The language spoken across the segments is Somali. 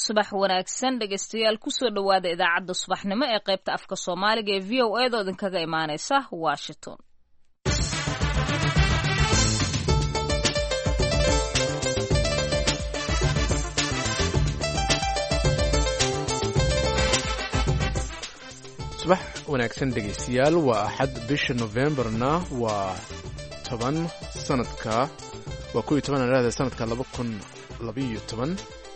subax wanaagsan dhegeystayaal kusoo dhawaada idaacadda subaxnimo ee qaybta afka Soomaaliga ee VOA da idinkaga imaaneysa Washington. subax wanaagsan dhegeystayaal waa axad bisha November-na waa 10 sanadka waa 11 sanadka 2012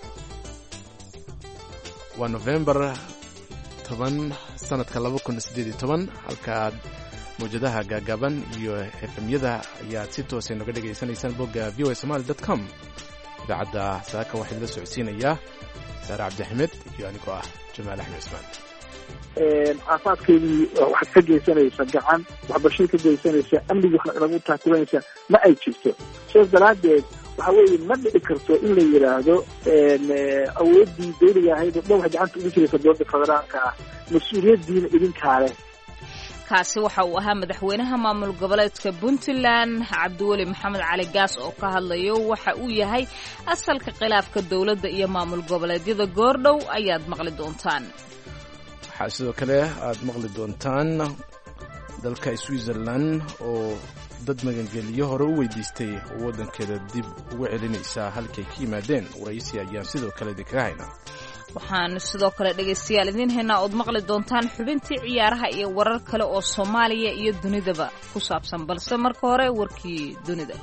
waa November 10 sanadka 2018 halka mowjadaha gaagaaban iyo FM-yada ayaad si toos ah noga dhageysanaysaan bogga voasomali.com. idaacadda saaka waxaa la socodsiinaya Saara Cabdi Axmed iyo anigoo ah Jamaal Axmed Ismaan. caafimaadkeedii waxaad ka geysanaysa gacan waxbarashada ka geysanaysa amniga lagu taakulanaysa ma ay jirto sidaas daraadeed waxa weeye ma dhici karto in la yidhaahdo awooddii dawliga ahayd oo dhan waxay gacanta ugu jiraysa dowladda federaalka ah mas-uuliyaddiina idinkaa leh. kaasi waxa uu ahaa madaxweynaha maamul goboleedka Puntland Cabdiweli Maxamed Cali Gaas oo ka hadlayo waxa uu yahay asalka khilaafka dawladda iyo maamul goboleedyada goordhow ayaad maqli doontaan. waxaa sidoo kale aad maqli doontaan dalka Switzerland oo dad magangeliyo hore u weydiistay waddankeeda dib ugu celinaysa halkay ka yimaadeen waraysi ayaan sidoo kale idinkaga haynaa. waxaan sidoo kale dhegeystayaal idin haynaa ood maqli doontaan xubintii ciyaaraha iyo warar kale oo Soomaaliya iyo dunidaba ku saabsan balse marka hore warkii dunida.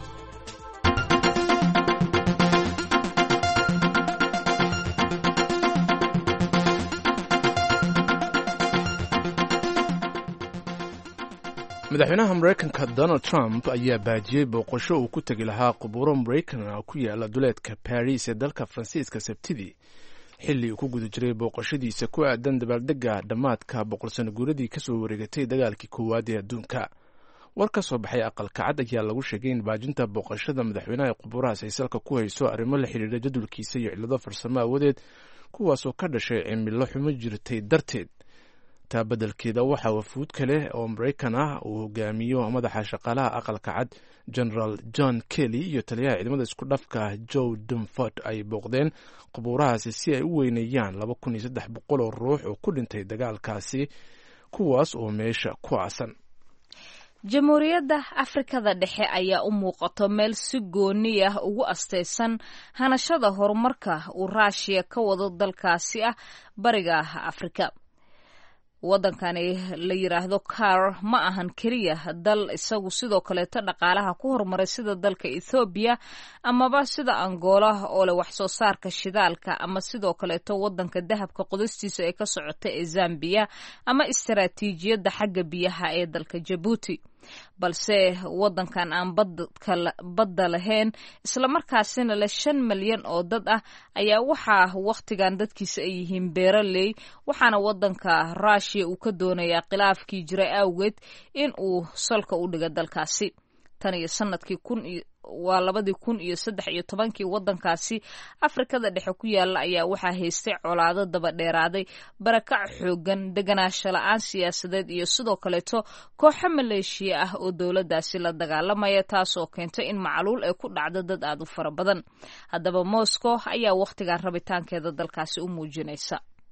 madaxweynaha Mareykanka Donald Trump ayaa baajiyay booqasho uu ku tagi lahaa qubuuro Mareykan oo ku yaala duleedka Paris ee dalka Faransiiska Sabtidii xilli uu ku guda jiray booqashadiisa ku aadan dabaaldega dhammaadka boqol sano guuradii ka soo wareegatay dagaalkii koowaad ee adduunka. war ka soo baxay aqalka cad ayaa lagu sheegay in baajinta booqashada madaxweynaha qubuurahaas ay salka ku hayso arrimo la xiriira jadwalkiisa iyo cillado farsamo awadeed kuwaasoo ka dhashay cimilo xumo jirtay darteed. taa beddelkeeda waxaa wafuud kale oo Mareykan ah uu hogaamiyo madaxa shaqaalaha aqalka cad General John Kelly iyo taliyaha ciidamada isku dhafka Joe Dunford ay booqdeen qubuurahaasi si ay u weyneeyaan 2300 oo ruux oo ku dhintay dagaalkaasi kuwaas oo meesha ku aasan. Jamhuuriyadda Afrikada Dhexe ayaa u muuqato meel si gooni ah ugu astaysan hanashada horumarka uu Russia ka wado dalkaasi ah bariga Afrika. waddankani la yiraahdo CAR ma ahan kaliya dal isagu sidoo kale dhaqaalaha ku horumaray sida dalka Ethiopia amaba sida Angola oo leh wax soo saarka shidaalka ama sidoo kale waddanka dahabka qodistiisa ee ka socota ee Zambia ama istaraatiijiyadda xagga biyaha ee dalka Djibouti. balse waddankan aan badda lahayn isla markaasina leh 5 milyan oo dad ah ayaa waxaa waqtigan dadkiisa ay yihiin beeraley waxaana waddanka Russia uu ka doonayaa khilaafkii jiray awgeed in uu salka u dhigo dalkaasi. tan iyo sanadkii 2013 waddankaasi Afrikada Dhexe ku yaala ayaa waxaa haystay colaado daba dheeraaday barakac xoogan deganaansho la'aan siyaasadeed iyo sidoo kale kooxo maleeshiya ah oo dowladdaasi la dagaalamaya taasoo keentay in macluul ay ku dhacdo dad aad u fara badan. haddaba Moscow ayaa waqtigan rabitaankeeda dalkaasi u muujinaysa.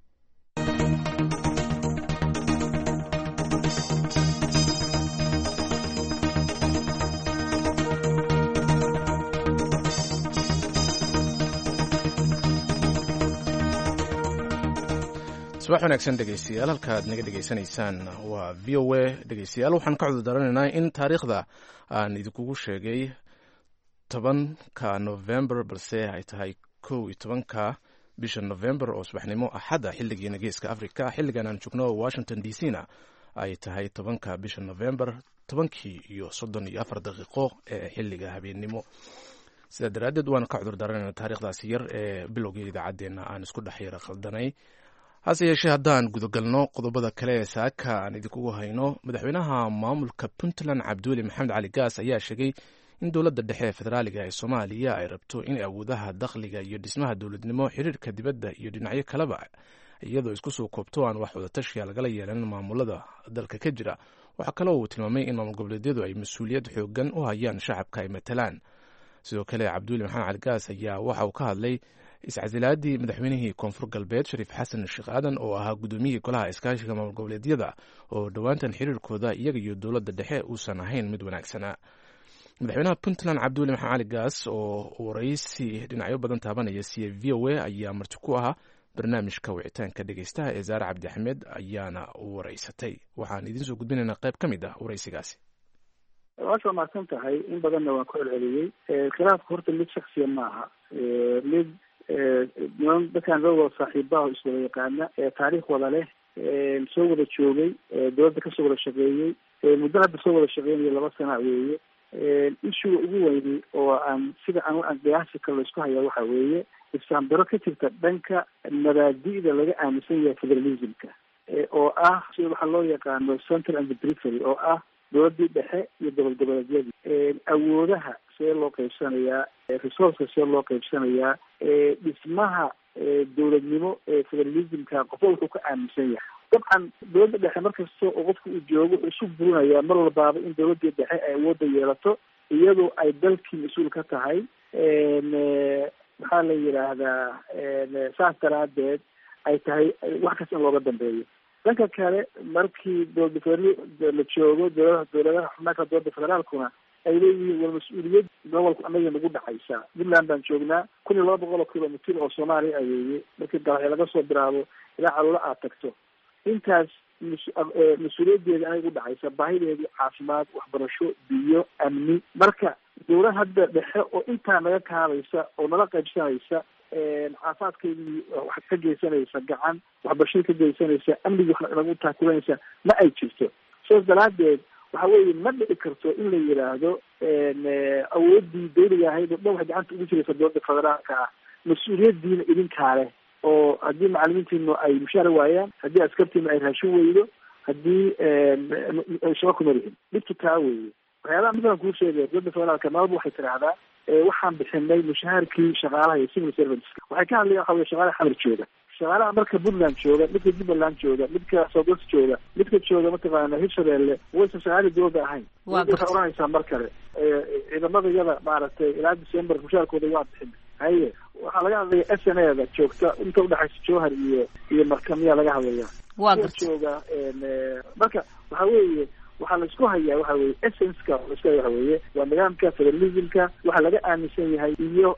subax wanaagsan dhegeystayaal halkaad naga dhegeysanaysaan waa VOA dhegeystayaal waxaan ka cudurdaaranaynaa in taariikhda aan idinkugu sheegay 10ka November balse ay tahay 11ka bisha November oo subaxnimo axada xilligeena geeska Afrika xilligan aan joogno Washington DC-na ay tahay 10ka bisha November 10:34 daqiiqo ee xilliga habeenimo. sidaa daraaddeed waan ka cudurdaaranaynaa taariikhdaasi yar ee bilowga idaacadeena aan isku dhex yara qaldanay. hase yeeshee haddaan gudagalno qodobada kale ee saaka aan idinkugu hayno madaxweynaha maamulka Puntland Cabdiweli Maxamed Cali Gaas ayaa sheegay in dowladda dhexe federaaliga ee Soomaaliya ay rabto in awoodaha dakhliga iyo dhismaha dowladnimo xiriirka dibadda iyo dhinacyo kaleba iyadoo isku soo koobto aan wax wada tashiya lagala yeelan maamulada dalka ka jira. waxaa kaloo uu tilmaamay in maamul goboleedyadu ay mas-uuliyad xoogan u hayaan shacabka ay matalaan. sidoo kale Cabdiweli Maxamed Cali Gaas ayaa waxa uu ka hadlay iscasilaadii madaxweynihii koonfur galbeed shariif xasan sheekh aadan oo ahaa gudoomiyihii golaha iskaashiga maamul goboleedyada oo dhowaantan xiriirkooda iyaga iyo dowladda dhexe uusan ahayn mid wanaagsanaa. madaxweynaha puntland cabdiweli maxamed cali gaas oo waraysi dhinacyo badan taabanaya siya v o a ayaa marti ku ahaa barnaamijka wicitaanka dhegeystaha ee zaare cabdi axmed ayaana waraysatay. waxaan idiin soo gudbinaynaa qayb ka mid ah waraysigaasi. waasha mahadsan tahay in badanna waan ku celceliyey. khilaafka horta mid shaksiya maaha, mid dadkaan loo saaxiibaha iswada yaqaana, taariikh wada leh, soo wada joogay, dowladda kasoo wada shaqeeyey, muddo hadda soo wada shaqeynaya 2 sana weeye. ishuga ugu weyni oo aan sida aan qiyaasi kale laisku hayaa waxa weeye isfahamdaro ka jirta dhanka mabaadi'da laga aaminsan yahay federalismka, oo ah sida waxaa loo yaqaano central and periphery, oo ah dowladii dhexe iyo gobolgoboleedyadii. awoodaha see loo qaybsanayaa, resourceka see loo qaybsanayaa, dhismaha dowladnimo ee federalismka qofka wuxuu ka aaminsan yahay. dabcan dowladda dhexe markasta oo qofka uu joogo wuxuu isu burinayaa mar walbaaba in dowladii dhexe ay awoodda yeelato iyadoo ay dalkii mas-uul ka tahay. maxaa la yidhaahdaa saas daraadeed ay tahay wax kasta in looga dambeeyo. dhanka kale markii dowlada la joogo dowladaha xubnaha dowladda federaalkuna ay leeyihiin war mas-uuliyad gobolka anaga nagu dhexaysa. puntland baan joognaa 1200 kilomitr oo soomaaliya ayeeye, markii dalaxya laga soo bilaabo ilaa caloola aad tagto intaas mas-uuliyaddeeda anaga u dhexaysa, baahideedii caafimaad, waxbarasho, biyo, amni. marka dowlad hadda dhexe oo intaa naga kaabaysa oo nala qaybsanaysa, caafimaadkeedii wax ka geysanaysa gacan, waxbarashada ka geysanaysa, amnigii wax nagu taakulanaysa ma ay jirto. sidaas daraadeed waxa weeye ma dhici karto in la yidhaahdo awoodii dawliga ahayd oo dhan waxay gacanta ugu jiraysa dowladda federaalka ah, mas-uuliyadiina idinkaa leh. oo haddii macalimiintiinu ay mushaara waayaan, haddii askartiinu ay raashin weydo, haddii shaqo kuma lihin, dhibtu taa weeye. waxyaalaha midalan kuu sheegaya dowladda federaalka maalba waxay tidhaahdaa waxaan bixinay mushaharkii shaqaalaha iyo civil serviceska. waxay ka hadlayan waxa weye shaqaalaha xamar jooga, shaqaalaha marka puntland jooga, midka jubbaland jooga, midka southwest jooga, midka jooga mataqaana hirshabeelle, waysan shaqaalii dowladda ahayn. waxay oranaysaa mar kale ciidamada yada maaragtay ilaa december mushaarkooda waa bixin. haye waxaa laga hadlaya s n a da joogta inta udhexaysa jowhar iyo markamiyaa laga hadlaya. waa garta jooga marka waxa weeye waxaa la isku hayaa waxa weye essenska laisku haya waxa weeye waa nidaamka federalismka, waxa laga aaminsan yahay iyo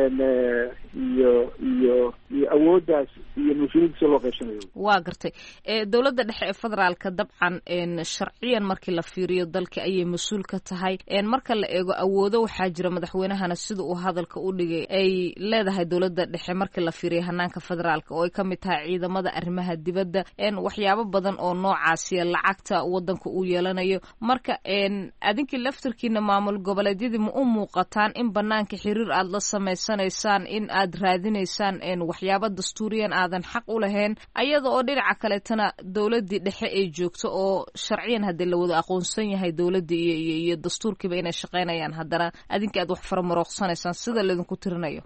awooddaas iyo mas-uuliyaddiisa loo qaybsanayo. waa gartay. dowladda dhexe ee federaalka dabcan sharciyan markii la fiiriyo dalka ayay mas-uul ka tahay. marka la eego awoodo waxaa jira madaxweynahana sida uu hadalka u dhigay ay leedahay dowladda dhexe markii la fiiriyo hanaanka federaalka, oo ay kamid tahay ciidamada arrimaha dibadda, waxyaabo badan oo noocaasiya lacagta wadanka uu yeelanayo. marka adinkii laftirkiina maamul goboleedyadii ma u muuqataan in banaanka xiriir aad la samaysanaysaan, in aad raadinaysaan waxyaabo dastuuriyan aadan xaq u lahayn, ayada oo dhinaca kaleetana dowladii dhexe ay joogto oo sharciyan haddii la wada aqoonsan yahay dowladii iyo dastuurkiiba inay shaqaynayaan, haddana adinkii aad wax faramarooqsanaysaan sida laydinku tirinayo.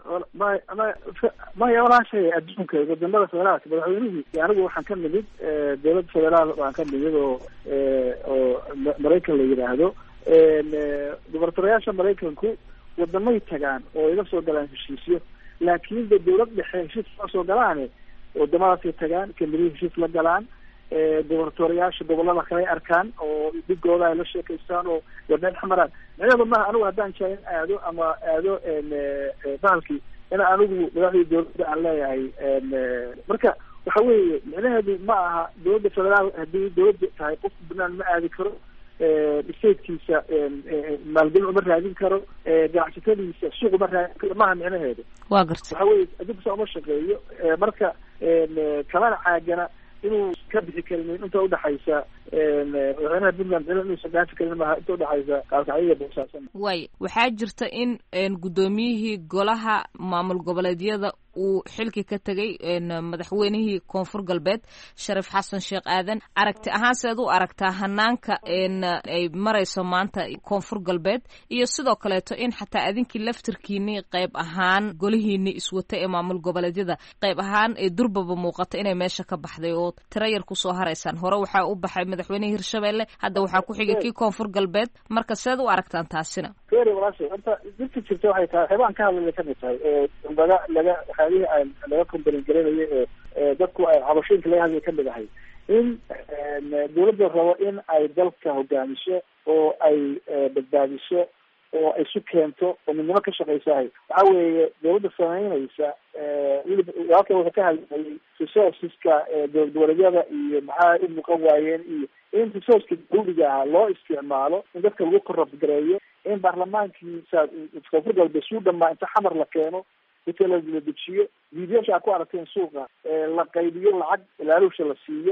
maya walaashay adduunka wadamada federaalka madaxweynihii anigu waxaan ka nimid dowladda federaal waan ka nimid oo maraykan la yidhaahdo. gubernatoriyaasha maraykanku wadamay tagaan oo iga soo galaan heshiisyo, laakiin de dowlad dhexe heshiis ma soo galaane wadamadaasay tagaan, kamirihi heshiis la galaan, gubernatoriyaasha gobolada kale arkaan oo dhigooda ay la sheekaystaan oo wadeen xamaraan. micnaheedu maaha anigu haddaan jaa in aado bahalkii in anigu madaxdii dowladda aan leeyahay. marka waxa weeye micnaheedu ma aha dowladda federaal haddii dowladda tahay qofku banaan ma aadi karo, statekiisa maalgelin uma raadin karo, ganacsatadiisa suuq uma raadin karo, maaha micnaheedu. waa garta waxa weye adduunka uma shaqeeyo. marka kamana caagana inuu ka bixi karin inta udhaxaysa madaxweynaha puntland inuusan dhaafi karin maaha inta udhaxaysa kaalkacyo boosaasan. waay waxaa jirta in guddoomiyihii golaha maamul goboleedyada uu xilki ka tegay madaxweynihii koonfur galbeed shariif xasan sheekh aadan. aragti ahaan seed u aragtaa hanaanka ay marayso maanta koonfur galbeed, iyo sidoo kaleeto in xataa adinkii laftirkiinii qayb ahaan golihiinii iswata ee maamul goboleedyada qayb ahaan ee durbaba muuqata inay meesha ka baxday oo tiro yar kusoo haraysaan? hore waxaa u baxay madaxweynihii hirshabeelle, hadda waxaa ku xigay kii koonfur galbeed. marka seed u aragtaan taasina? walaashay horta dirta jirta waxay tahay waxyaabaan ka hadlaya kamid tahay oo laga waxyaabihii laga kombalin garanayo dadku ay cabashooyinka laga hadlay kamid ahay in dawladda rabo in ay dalka hogaamiso oo ay badbaadiso oo ay isu keento oo midnimo ka shaqaysahay waxa weeye dawladda samaynaysa weliba walaalka wuxuu ka hadlayay resourceska dowlad goboleedyada iyo maxaa u muuqan waayeen iyo in resourceka dawliga ah loo isticmaalo in dadka lagu korabgareeyo in baarlamaankiisa koonfur galbeed suu dhamaa inta xamar la keeno inta la dejiyo videosha aad ku aragteen suuqa la qaybiyo lacag ilaalusha la siiyo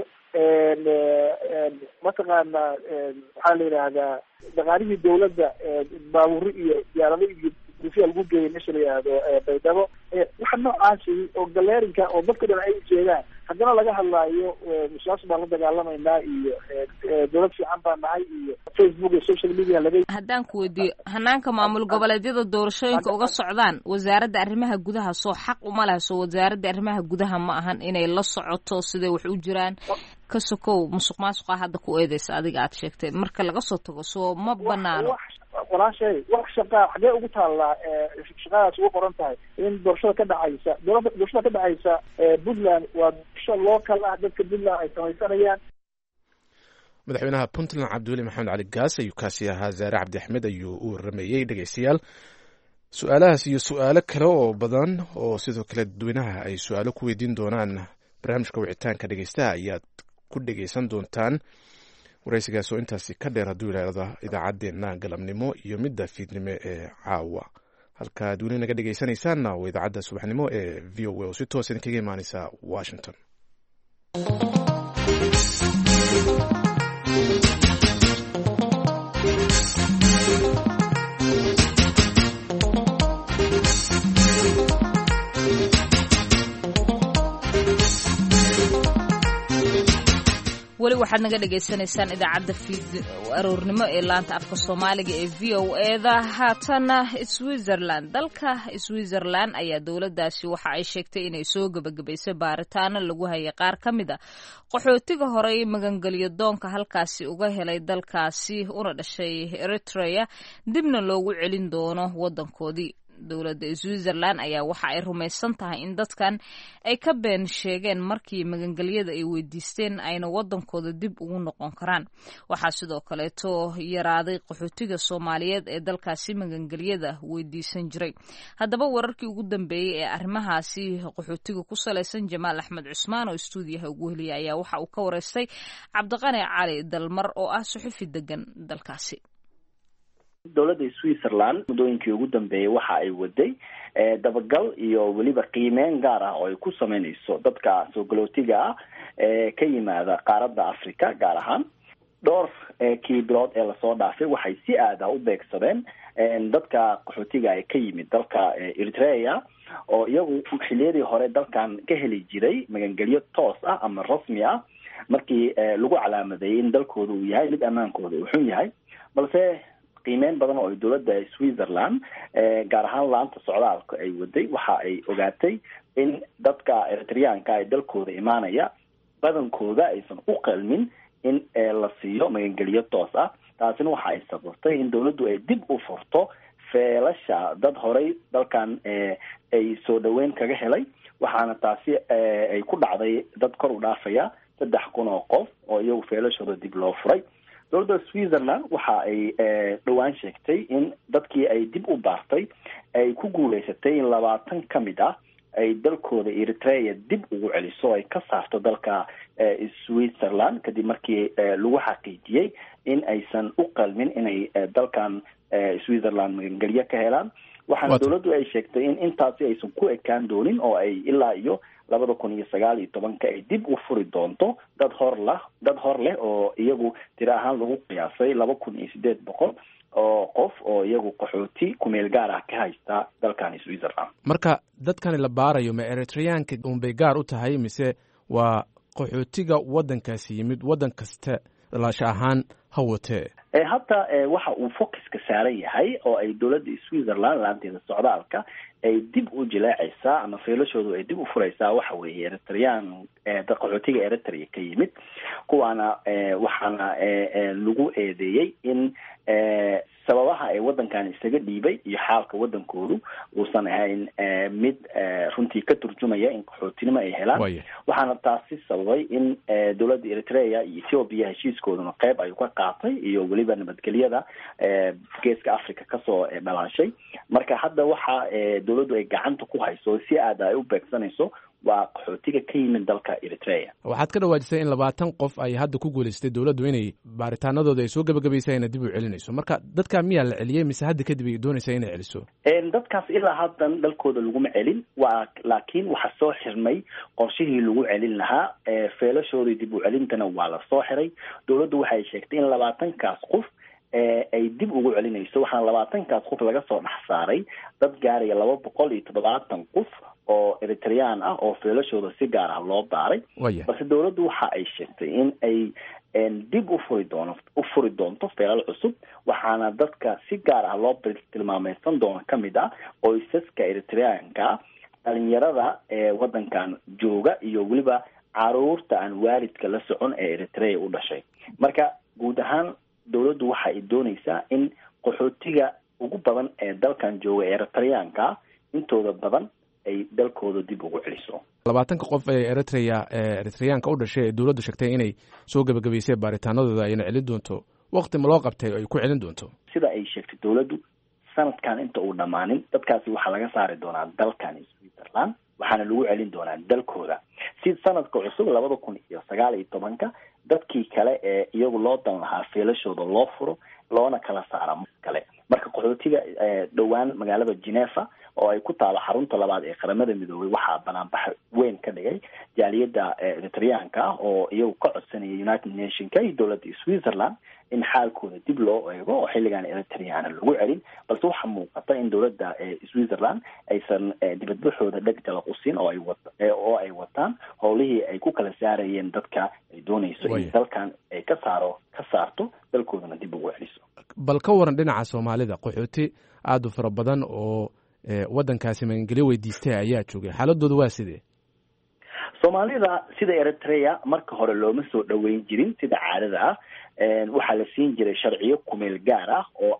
mataqaana waxaa la yidhaahdaa dhaqaalihii dawladda baaburi iyo diyaarado iyo dufiya lagu geeyay meesha la yidhaahdo baydhabo waxa noocaasi oo galeerinka oo dadka dhan ay ujeedaan haddana laga hadlaayo musaas baan la dagaalamaynaa iyo dawlad fiican baa nahay iyo Facebook iyo social media laga. Haddaan ku weydiiyo hanaanka maamul goboleedyada doorashooyinka uga socdaan wasaaradda arrimaha gudaha soo xaq uma laha soo wasaaradda arrimaha gudaha ma ahan inay la socoto siday wax u jiraan ka sokow musuqmaasuqa hadda ku eedeysa adiga aad sheegtay marka laga soo tago soo ma banaano walaashay wax shaqa xagee ugu taallaa shaqadaas ugu qoran tahay in doorashada ka dhacaysa doorashada ka dhacaysa Puntland waa doorasho local ah dadka Puntland ay samaysanayaan. madaxweynaha Puntland Cabdiweli Maxamed Cali Gaas ayuu kaasi ahaa. Zaare Cabdi Axmed ayuu u waramayey. dhegeystayaal su-aalahaas iyo su-aalo kale oo badan oo sidoo kale dadweynaha ay su-aalo ku weydiin doonaan barnaamijka wicitaanka dhegeystaha ayaad ku dhegeysan doontaan. waraysigaas oo intaasi ka dheer hadduu yidhaahdo idaacaddeenna galabnimo iyo midda fiidnimo ee caawa. halka aad weli naga dhegeysanaysaanna waa idaacadda subaxnimo ee v o a oo si toos idinkaga imaaneysa Washington. weli waxaad naga dhagaysanaysaan idaacadda aroornimo ee laanta afka Soomaaliga ee VOA-da. haatana Switzerland. dalka Switzerland ayaa dowladdaasi waxa ay sheegtay inay soo gabagabaysay baaritaano lagu hayay qaar ka mid a qaxootiga horey magangelyo doonka halkaasi uga helay dalkaasi una dhashay Eritrea dibna loogu celin doono wadankoodii. dowladda Switzerland ayaa waxa ay rumaysan tahay in dadkan ay ka been sheegeen markii magangelyada ay weydiisteen ayna wadankooda dib ugu noqon karaan. waxaa sidoo kaleeto yaraaday qaxootiga Soomaaliyeed ee dalkaasi magangelyada weydiisan jiray. haddaba wararkii ugu dambeeyay ee arrimahaasi qaxootiga ku salaysan Jamaal Axmed Cusmaan oo stuudiyaha ugu heliyay ayaa waxa uu ka wareystay Cabdiqani Cali Dalmar oo ah suxufi degan dalkaasi. dowladda Switzerland muddooyinkii ugu dambeeyay waxa ay waday dabagal iyo weliba qiimeyn gaar ah oo ay ku sameynayso dadka soo galootiga ah ka yimaada qaaradda Afrika gaar ahaan dhowr kii bilood ee lasoo dhaafay waxay si aad ah u beegsadeen dadka qaxootiga ay ka yimid dalka Eritrea oo iyagu xilliyadii hore dalkan ka heli jiray magangelyo toos ah ama rasmi ah markii lagu calaamadeeyay in dalkooda uu yahay mid ammaankooda uu xun yahay. balse qiimeyn badan oo ay dowladda Switzerland gaar ahaan laanta socdaalka ay waday waxa ay ogaatay in dadka Eritreanka ay dalkooda imaanaya badankooda aysan u qalmin in la siiyo magangelyo toos ah. taasina waxa ay sababtay in dowladdu ay dib u furto feelasha dad horey dalkan ay soo dhaweyn kaga helay. waxaana taasi ay ku dhacday dad kor u dhaafaya 3,000 oo qof oo iyagu feelashooda dib loo furay. dowladda Switzerland waxa ay dhawaan sheegtay in dadkii ay dib u baartay ay ku guuleysatay in 20 ka mid ah ay dalkooda Eritrea dib ugu celiso ay ka saarto dalka Switzerland kadib markii lagu xaqiijiyay in aysan u qalmin inay dalkan Switzerland magangelyo ka helaan. waxaana dowladdu ay sheegtay in intaasi aysan ku ekaan doonin oo ay ilaa iyo 2019 ay dib u furi doonto dad hor leh oo iyagu tiro ahaan lagu qiyaasay 2,800 oo qof oo iyagu qaxooti ku meel gaar ah ka haysta dalkan Switzerland. marka dadkan la baarayo ma Eritreanka unbay gaar u tahay mise waa qaxootiga wadankaasi yimid wadan kasta lasha ahaan hawate? hadda waxa uu focuska saaran yahay oo ay dowladda Switzerland laanteeda socdaalka ay dib u jileecaysaa ama feelashoodu ay dib u furaysaa waxa weeye Eritrean qaxootiga Eritrea ka yimid kuwaana waxaana lagu eedeeyay in sababaha ay wadankan isaga dhiibay iyo xaalka wadankoodu uusan ahayn mid runtii ka turjumaya in qaxootinimo ay helaan waxaana taasi sababay in dowladda Eritrea iyo Ethiopia heshiiskooduna qayb ay ka qaatay iyo weliba nabadgelyada geeska Afrika kasoo dhalaashay marka hadda waxa dowladdu ay gacanta ku hayso si aad ay u beegsanayso waa qaxootiga ka yimid dalka Eritrea waxaad ka dhawaajisay in 20 qof ay hadda ku guuleystay dowladdu inay baaritaanadooda ay soo gabagabaysay inay dib u celinayso marka dadka miyaa la celiyay mise hadda kadib ay doonaysaa inay celiso dadkaas ilaa haddan dalkooda laguma celin laakiin waxa soo xirmay qorshihii lagu celin lahaa feelashooda dib u celintana waa la soo xiray dowladdu waxay sheegtay in 20kaas qof ay dib ugu celinayso waxaana 20kaas qof laga soo dhex saaray dad gaaraya 270 qof oo Eritrean ah oo feelashooda si gaar ah loo baaray balse dowladdu waxa ay sheegtay in ay dib u furi doonto feelal cusub waxaana dadka si gaar ah loo tilmaamaysan doono kamid ah qoysaska Eritreanka dhalinyarada wadankan jooga iyo weliba caruurta aan waalidka la socon ee Eritrea u dhashay marka guud ahaan dowladdu waxa ay doonaysaa in qaxootiga ugu badan ee dalkan jooga Eritreanka intooda badan ay dalkooda dib ugu celiso 20 qof ee Eritreanka u dhashay dowladdu sheegtay inay soo gabagabaysay baaritaanadooda ayna celin doonto waqti ma loo qabtay ay ku celin doonto sida ay sheegtay dowladdu sanadkan inta uu dhamaanin dadkaasi waxa laga saari doonaa dalkan Switzerland waxaana lagu celin doonaa dalkooda si sanadka cusub 2019 dadkii kale ee iyagu loo dan lahaa feelashooda loo furo loona kala saara kale marka qaxootiga dhowaan magaalada Geneva oo ay ku taalo xarunta labaad ee qaramada midoobay waxaa banaanbax weyn ka dhigay jaaliyada Eritreanka oo iyagu ka codsanayay United Nations iyo dowladda Switzerland in xaalkooda dib loo eego oo xilligan Eritrean lagu celin balse waxa muuqata in dowladda Switzerland aysan dibadbaxooda dhagdala qusin oo ay wataan howlihii ay ku kala saarayeen dadka ay doonayso in dalkan ay ka saarto dalkoodana dib ugu celiso bal ka waran dhinaca Soomaalida qaxooti aad u fara badan oo wadankaasi magangelyo weydiistay ayaa joogay xaaladooda waa sidee Soomaalida sida Eritrea marka hore looma soo dhaweyn jirin sida caadada ah waxaa la siin jiray sharciyo kumeel gaar ah oo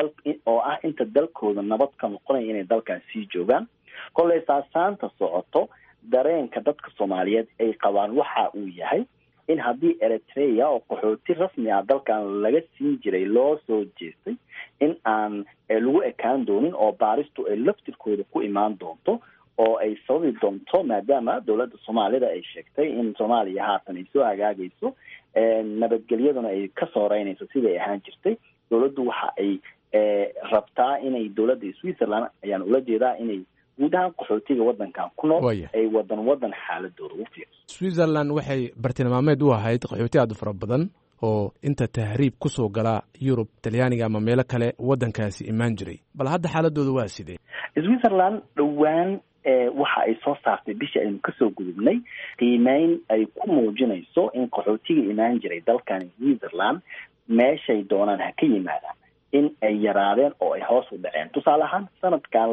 ah inta dalkooda nabad ka noqonaya inay dalkan sii joogaan kolay saasaanta socoto dareenka dadka Soomaaliyeed ay qabaan waxa uu yahay in haddii Eritrea oo qaxooti rasmi ah dalkan laga siin jiray loo soo jeestay in aan lagu ekaan doonin oo baaristu ay laftirkooda ku imaan doonto oo ay sababi doonto maadaama dowladda Soomaalida ay sheegtay in Soomaaliya haatan ay soo hagaagayso nabadgelyaduna ay ka soo reynayso sidii ahaan jirtay dowladdu waxa ay rabtaa inay dowladda Switzerland ayaan ula jeedaa inay guud ahaan qaxootiga wadankan ku nool ay wadan xaaladooda u fiirso Switzerland waxay bartilmaameed u ahayd qaxooti aad u fara badan oo inta tahriib ku soo gala Yurub Talyaaniga ama meelo kale wadankaasi imaan jiray bal hadda xaaladooda waa sidee Switzerland dhawaan waxa ay soo saartay bishii aynu kasoo gudubnay qiimeyn ay ku muujinayso in qaxootiga imaan jiray dalkan Switzerland meeshay doonaan ha ka yimaadaan in ay yaraadeen oo ay hoos u dhaceen tusaale ahaan sanadkan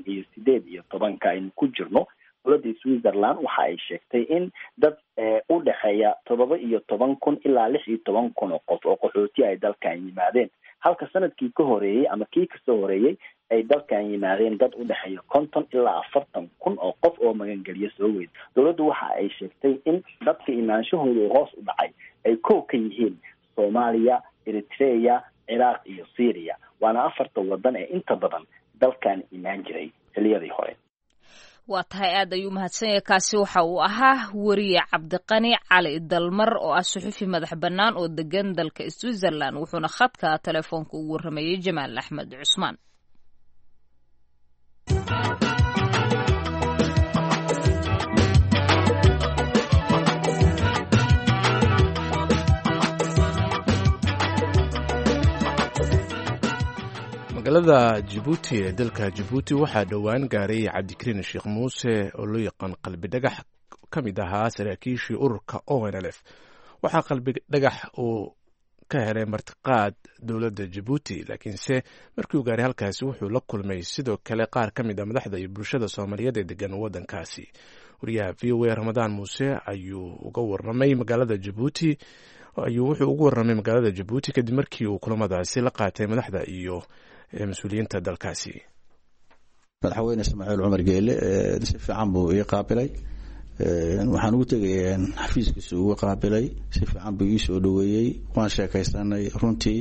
2018 aynu ku jirno dowladda Switzerland waxa ay sheegtay in dad u dhaxeeya 17,000 ilaa 16,000 oo qof oo qaxooti ay dalkan yimaadeen halka sanadkii ka horeeyay ama kii ka soo horeeyay ay dalkan yimaadeen dad u dhaxeeya 50 ilaa 40,000 oo qof oo magangeliyo soo weyd dowladdu waxa ay sheegtay in dadka imaanshahooda hoos u dhacay ay koob ka yihiin Soomaaliya Eritrea Iraq iyo Syria waana 4 wadan ee inta badan dalkan imaan jiray xilliyadii hore waa tahay aad ayuu mahadsan yahay kaasi waxa uu ahaa wariye Cabdiqani Cali Dalmar oo ah suxufi madax bannaan oo degan dalka Switzerland wuxuuna khadka telefoonka ugu waramayay Jamaal Axmed Cusmaan magaalada Djibouti ee dalka Djibouti waxaa dhowaan gaaray Cabdikariin Sheekh Muuse oo loo yaqaan qalbi dhagax ka mid ahaa saraakiishii ururka ONLF waxaa qalbi dhagax uu ka helay martiqaad dowladda jabuuti laakiinse markii uu gaaray halkaasi wuxuu la kulmay sidoo kale qaar ka mid a madaxda iyo bulshada soomaaliyeed ee degan waddankaasi wariyaha v o a ramadaan muuse ayuu uga warramay magaalada jabuuti kadib markii uu kulamadaasi la qaatay madaxda iyo mas-uuliyiinta dalkaasi. madaxweyne Ismaaciil Cumar Geele si fiican buu ii qaabilay waxaan ugu tegay xafiiskiisa ugu qaabilay si fiican buu ii soo dhaweeyay waan sheekaysanay runtii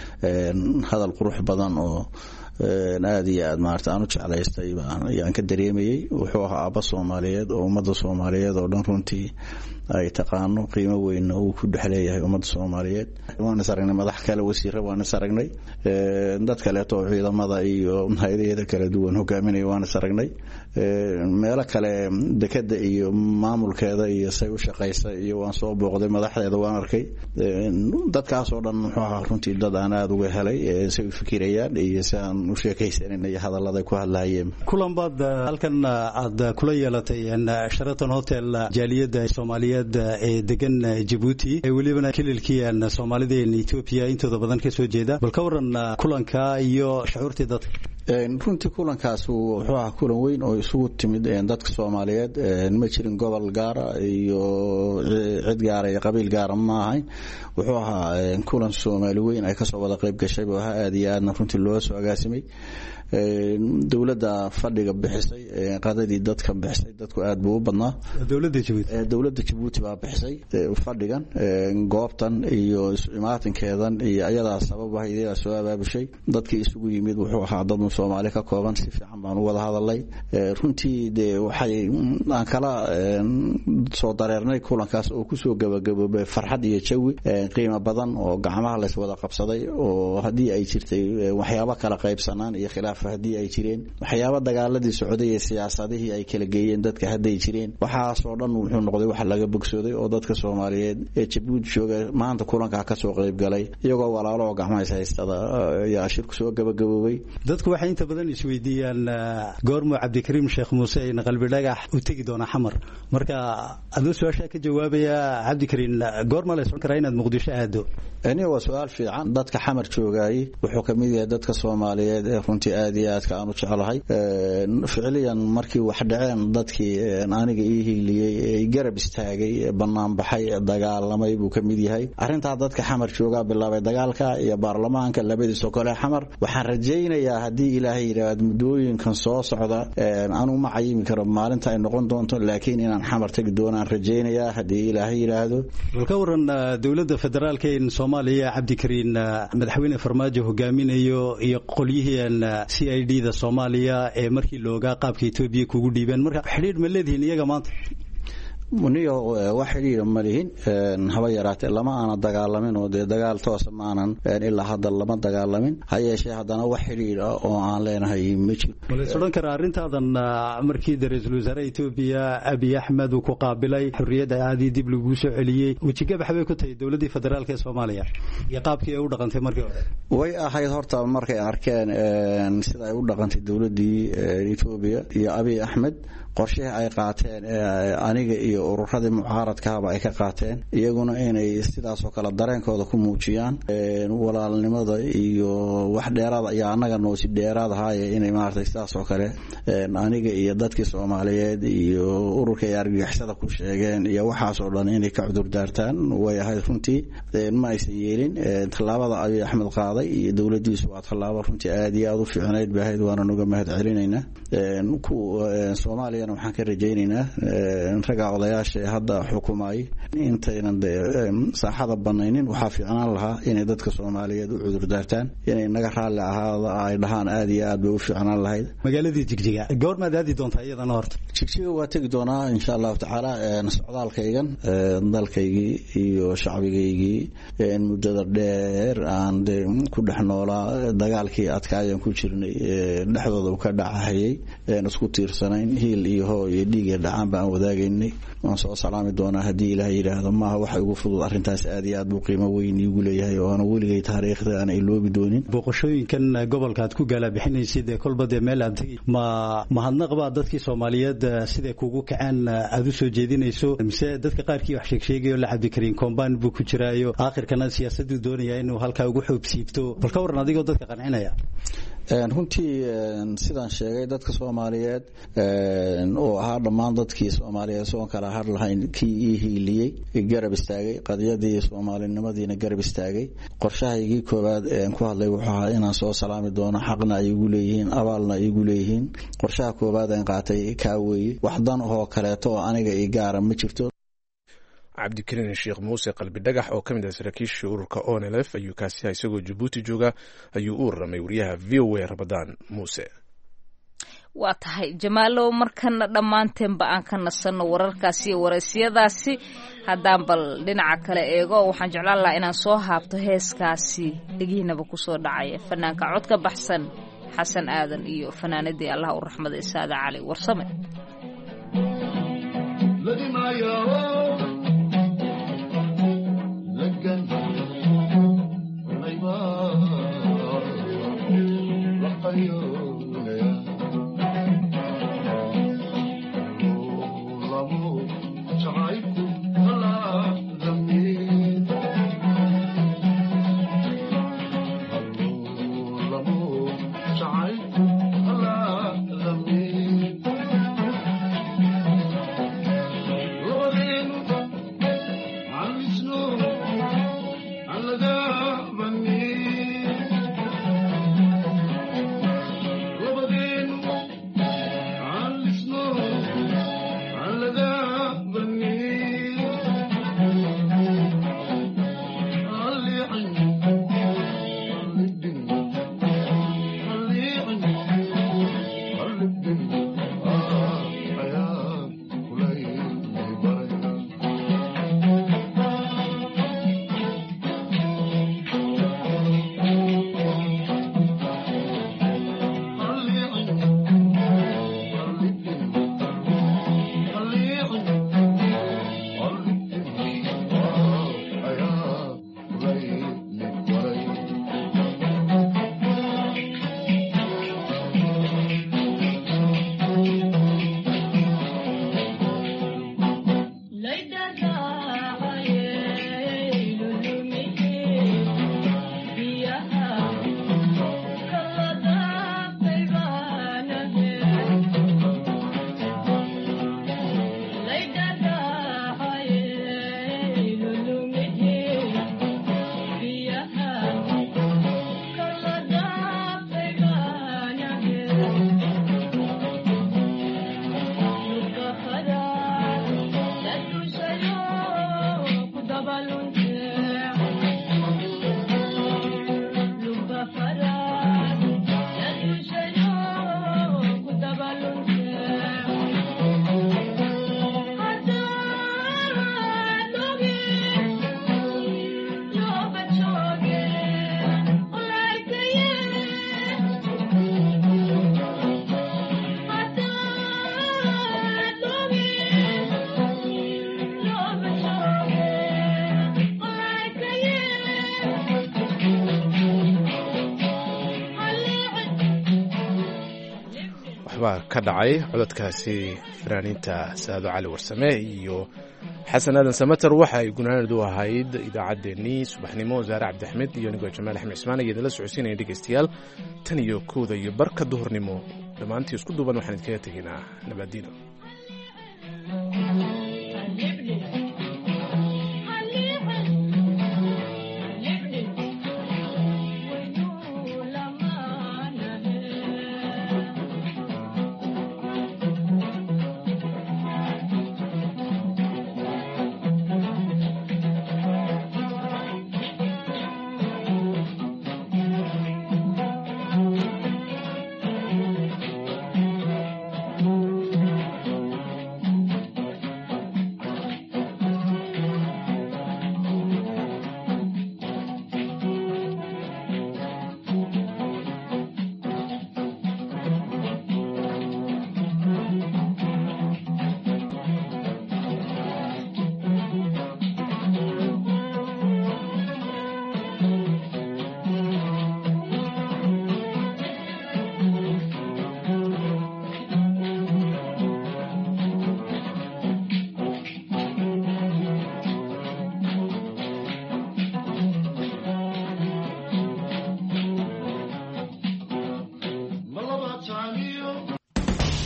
hadal qurux badan oo aad iyo aad maarta aan u jeclaystay ayaan ka dareemayay wuxuu ahaa aabba Soomaaliyeed oo ummadda Soomaaliyeed oo dhan runtii ay taqaano qiimo weyn uu ku dhexleeyahay ummadda Soomaaliyeed waan saragnay madax kale wasiirro waan saragnay dad kale oo ciidamada iyo hay'adaha kala duwan hogaaminay waan saragnay meelo kale dekada iyo maamulkeeda iyo say u shaqeysay iyo waan soo booqday madaxdeeda waan arkay dadkaas oo dhan wuxuu ahaa runtii dad aan aad uga helay si ay fikirayaan iyo saan u sheekaysanay hadallada ku hadlaayeen kulan baad halkan aad kula yeelatay Sheraton Hotel jaaliyada Soomaaliyeed ee degan Djibouti ee waliba kililkii Soomaalida ee Ethiopia intooda badan ka soo jeeda bal ka waran kulanka iyo shucuurtii dadka runtii kulankaas wuxuu ahaa kulan weyn oo isugu timid dadka Soomaaliyeed ma jirin gobol gaar iyo cid gaar ah qabiil gaar ma ahayn wuxuu ahaa kulan Soomaali weyn ay ka soo wada qayb gashay oo aad iyo aad runtii loo soo agaasimay dawladda fadhiga bixisay qadadii dadka bixisay dadku aad buu u badnaa dawladda Djibouti baa bixisay fadhigan goobtan iyo imaatinkeedan iyo ayadaa sababaha soo abaabushay dadkii isugu yimid wuxuu ahaa dad Soomaali ka kooban si fiican baan u wada hadalay runtii waxay aan kala soo dareernay kulankaas oo ku soo gabagaboobay farxad iyo jawi qiimo badan oo gacmaha la wada qabsaday oo hadii ay jirtay waxyaabo kala qaybsanaan iyo khilaaf hadii ay jireen waxyaabo dagaaladii socday ee siyaasadihii ay kala geeyeen dadka haday jireen waxaas oo dhan wuxuu noqday wax laga bogsooday oo dadka Soomaaliyeed ee Djibouti jooga maanta kulanka ka soo qayb galay iyagoo walaalo oo gacmaha haystada yaa shirku soo gabagaboobay dadku waxay inta badan isweydiiyaan goormo Cabdikariim Sheekh Muuse in qalbi dhagax u tagi doona xamar marka adoo su'aasha ka jawaabaya Cabdikariim goormo la soo karaa inaad Muqdisho aado waa su'aal fiican dadka xamar joogay wuxuu kamid yahay dadka Soomaaliyeed ee runtii aad iyo aad ka aanu jecelahay ficiliyan markii wax dhaceen dadkii aniga ii hiiliyay ee garab istaagay banaan baxay dagaalamay buu kamid yahay arinta dadka xamar jooga bilaabay dagaalka iyo baarlamaanka labadiisa kale xamar waxaan rajaynayaa hadii Ilaahay yiraahdo mudooyinkan soo socda aanu ma cayimi karo maalinta ay noqon doonto laakiin inaan xamar tagi doonaan rajaynayaa hadii Ilaahay yiraahdo walka waran dawladda federaalka ee Soomaaliya Cabdikariim madaxweyne Farmaajo hogaaminayo iyo qolyihii CID-da Soomaaliya ee markii looga qaabka Ethiopia kugu dhiibeen marka xiriir ma leedihiin iyaga maanta muniyo wax xiriir ma lihin haba yaraatee lama aan dagaalamin oo dagaal toos ma aanan ilaa hadda lama dagaalamin hayeeshee hadana wax xiriir oo aan leenahay ma jiro wala soo kara arintaadan markii ra'iisul wasaare Ethiopia Abiy Ahmed uu ku qaabilay xurriyadda aadi dib lagu soo celiyay wajiga baxbay ku tahay dawladda federaalka ee Soomaaliya iyo qaabkii ay u dhaqantay markii hore way ahayd horta markay arkeen sida ay u dhaqantay dawladdii Ethiopia iyo Abiy Ahmed qorshaha ay qaateen aniga iyo ururada mucaaradka ay ka qaateen iyaguna inay sidaas oo kala dareenkooda ku muujiyaan walaalnimada iyo wax dheeraad ay anaga noo si dheeraad ahaay inay maartay sidaas oo kale aniga iyo dadkii Soomaaliyeed iyo ururka argagixisada ku sheegeen iyo waxaas oo dhan inay ka cudur daartaan way ahayd runtii ma aysan yeelin talaabada Abiy Ahmed qaaday iyo dawladdiisu waa talaabo runtii aad iyo aad u fiicneyd baahayd waana uga mahad celinaynaa Soomaaliya waxaan ka rajaynaynaa raga odayaasha hadda xukuumay intaynan saaxada banaynin waxa fiicnaan lahaa inay dadka Soomaaliyeed u cudur daartaan inay naga raali ahaada ay dhahaan aad iyo aad bay u fiicnaan lahayd magaaladii Jigjiga goorma aadi doontaa iyadana horta Jigjiga waa tagi doonaa insha Allah taala socdaalkaygan dalkaygii iyo shacbigaygii muddada dheer aan ku dhaxnoolaa dagaalkii adkaayeen ku jirnay dhexdooda ka dhacayay isku tiirsanayn hiil iyo dhiig dhacaan baan wadaagaynay waan soo salaami doonaa haddii ilaahay yidhaahdo maaha waxa ugu fudud arrintaas aad iyo aad buu qiimo weyn iigu leeyahay oo aan weligay taariikhda aan iloobi doonin booqashooyinkan gobolka aad ku gaala bixinaysid kolba dee meel aad mahadnaq baa dadkii Soomaaliyeed sida kugu kacaan aad u soo jeedinayso mise dadka qaarkii wax sheegayo la Cabdikariin Kombaan buu ku jiraayo aakhirkana siyaasaddu doonaya inuu halka ugu xoogsiibto balka waran adigoo dadka qancinaya runtii sidaan sheegay dadka Soomaaliyeed oo ahaa dhammaan dadkii Soomaaliyeed soo kala har lahayn kii hiiliyay garab istaagay qadiyadii Soomaalinimadina garab istaagay qorshahaygii koobaad ee ku hadlay wuxuu ahaa inaan soo salaami doono xaqna ay igu leeyihiin abaalna ay igu leeyihiin qorshaha koobaad aan qaatay ka weeyay waxdan oo kaleeto oo aniga ii gaar ma jirto cabdikariin sheekh muuse qalbi dhagax oo ka mid ah saraakiisha ururka ONLF ayuu kaasi isagoo Djibouti jooga ayuu u ramay wariyaha VOA Rabadaan Muuse. waa tahay Jamaalow markana dhammaanteenba aan ka nasanno wararkaasi iyo wareysiyadaasi haddaan bal dhinaca kale eego waxaan jeclaan lahaa inaan soo haabto heeskaasi dhigiinaba ku soo dhacaya fanaanka codka baxsan xasan aadan iyo fanaanadii Allah u raxmada Saada Cali Warsame. baa ka dhacay codadkaasi fanaaniinta Saado Cali Warsame iyo xasan aadan samatar waxa ay gunaanadu ahayd idaacadeennii subaxnimo Zaare Cabdi Axmed iyo anigo Jamaal Axmed Ismaan iyo la socodsiinaya dhageystayaal tan iyo kooda iyo barka duhurnimo dhammaantii isku duuban waxaan idinkaga tegaynaa nabadgelyo.